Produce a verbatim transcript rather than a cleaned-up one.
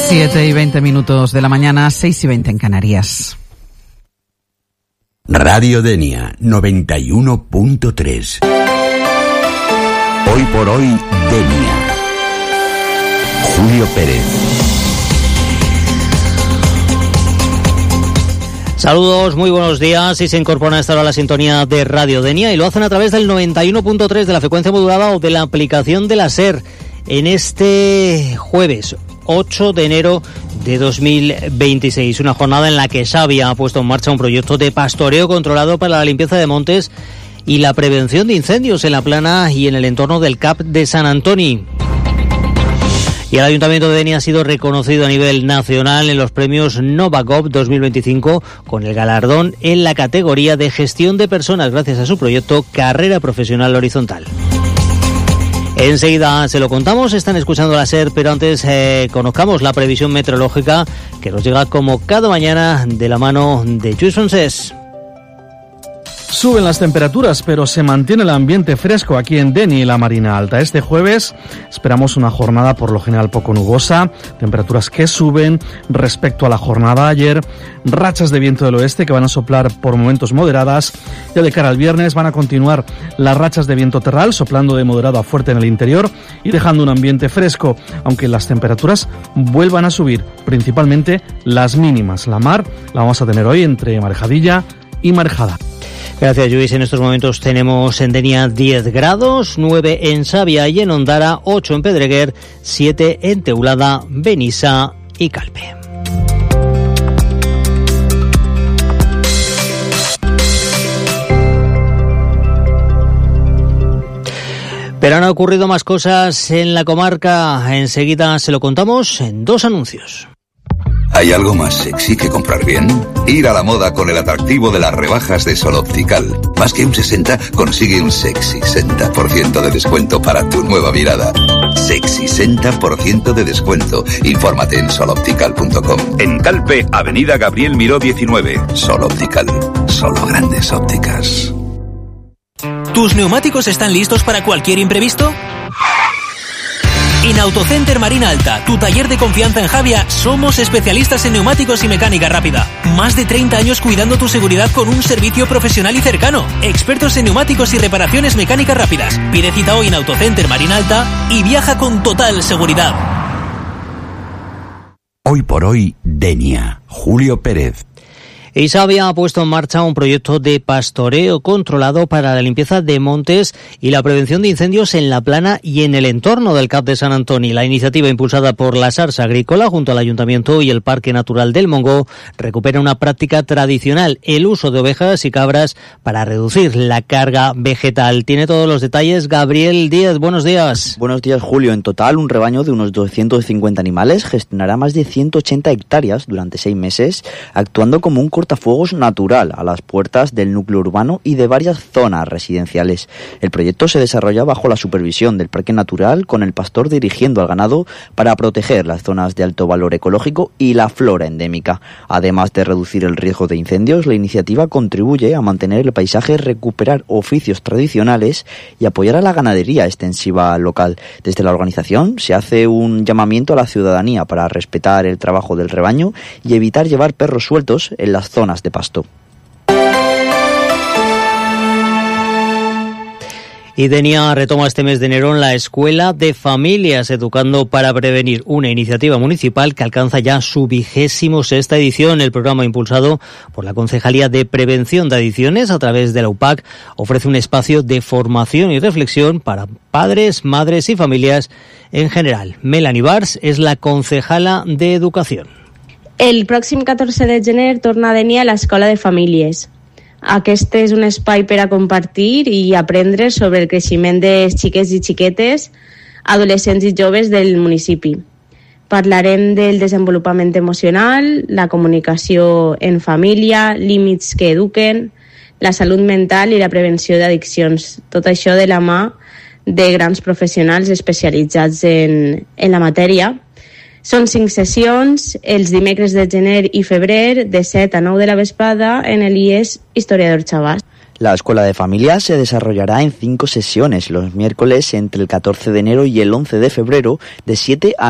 siete y veinte minutos de la mañana, seis y veinte en Canarias. Radio Denia noventa y uno punto tres. Hoy por hoy, Denia. Julio Pérez. Saludos, muy buenos días, y se incorpora a esta hora a la sintonía de Radio Denia y lo hacen a través del noventa y uno punto tres de la frecuencia modulada o de la aplicación de la SER en este jueves ocho de enero de dos mil veintiséis, una jornada en la que Savia ha puesto en marcha un proyecto de pastoreo controlado para la limpieza de montes y la prevención de incendios en la plana y en el entorno del C A P de Sant Antoni. Y el Ayuntamiento de Denia ha sido reconocido a nivel nacional en los premios Novacop dos mil veinticinco con el galardón en la categoría de gestión de personas gracias a su proyecto Carrera Profesional Horizontal. Enseguida se lo contamos, están escuchando la SER, pero antes eh, conozcamos la previsión meteorológica que nos llega como cada mañana de la mano de Lluís Francés. Suben las temperaturas, pero se mantiene el ambiente fresco aquí en Denia y la Marina Alta. Este jueves esperamos una jornada por lo general poco nubosa, temperaturas que suben respecto a la jornada de ayer, rachas de viento del oeste que van a soplar por momentos moderadas. Ya de cara al viernes van a continuar las rachas de viento terral, soplando de moderado a fuerte en el interior y dejando un ambiente fresco, aunque las temperaturas vuelvan a subir, principalmente las mínimas. La mar la vamos a tener hoy entre marejadilla y marejada. Gracias, Lluís. En estos momentos tenemos en Denia diez grados, nueve en Savia y en Ondara, ocho en Pedreguer, siete en Teulada, Benissa y Calpe. Pero han ocurrido más cosas en la comarca. Enseguida se lo contamos en dos anuncios. ¿Hay algo más sexy que comprar bien? Ir a la moda con el atractivo de las rebajas de Sol Optical. Más que un sesenta, consigue un sexy sesenta por ciento de descuento para tu nueva mirada. Sexy sesenta por ciento de descuento. Infórmate en sol optical punto com. En Calpe, Avenida Gabriel Miró diecinueve. Sol Optical. Solo grandes ópticas. ¿Tus neumáticos están listos para cualquier imprevisto? En Autocenter Marina Alta, tu taller de confianza en Javia, somos especialistas en neumáticos y mecánica rápida. Más de treinta años cuidando tu seguridad con un servicio profesional y cercano. Expertos en neumáticos y reparaciones mecánicas rápidas. Pide cita hoy en Autocenter Marina Alta y viaja con total seguridad. Hoy por hoy, Denia. Julio Pérez. Y Savia ha puesto en marcha un proyecto de pastoreo controlado para la limpieza de montes y la prevención de incendios en la plana y en el entorno del C A P de Sant Antoni. La iniciativa, impulsada por la Sarsa Agrícola junto al Ayuntamiento y el Parque Natural del Montgó, recupera una práctica tradicional, el uso de ovejas y cabras para reducir la carga vegetal. Tiene todos los detalles Gabriel Díaz. Buenos días. Buenos días, Julio. En total, un rebaño de unos doscientos cincuenta animales gestionará más de ciento ochenta hectáreas durante seis meses, actuando como un cortafuegos natural a las puertas del núcleo urbano y de varias zonas residenciales. El proyecto se desarrolla bajo la supervisión del Parque Natural, con el pastor dirigiendo al ganado para proteger las zonas de alto valor ecológico y la flora endémica. Además de reducir el riesgo de incendios, la iniciativa contribuye a mantener el paisaje, recuperar oficios tradicionales y apoyar a la ganadería extensiva local. Desde la organización se hace un llamamiento a la ciudadanía para respetar el trabajo del rebaño y evitar llevar perros sueltos en las zonas de pasto. Y Denia retoma este mes de enero en la Escuela de Familias, Educando para Prevenir, una iniciativa municipal que alcanza ya su vigésimo sexta edición. El programa, impulsado por la Concejalía de Prevención de Adicciones a través de la U P A C, ofrece un espacio de formación y reflexión para padres, madres y familias en general. Melanie Bars es la concejala de Educación. El pròxim catorze de gener torna a Denia a l'Escola de Famílies. Aquest és un espai per a compartir i aprendre sobre el creixement de xiques i xiquetes, adolescents i joves del municipi. Parlarem del desenvolupament emocional, la comunicació en família, límits que eduquen, la salut mental i la prevenció d'addiccions. Tot això de la mà de grans professionals especialitzats en, en la matèria. Són cinc sessions, els dimecres de gener i febrer, de set a nou de la vesprada, en el I E S Historiador Chavás. La Escuela de Familias se desarrollará en cinco sesiones, los miércoles entre el catorce de enero y el once de febrero, de siete a